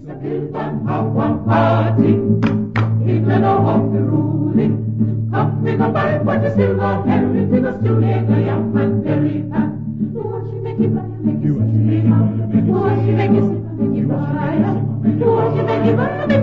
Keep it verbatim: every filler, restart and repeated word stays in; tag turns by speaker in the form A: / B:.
A: a bill from how one party. England of the ruling. Come, we go buy for the silver herring, we go still make a young man very fat. What she make it buy, make it say, what she make it say, make it buy. What she make it buy,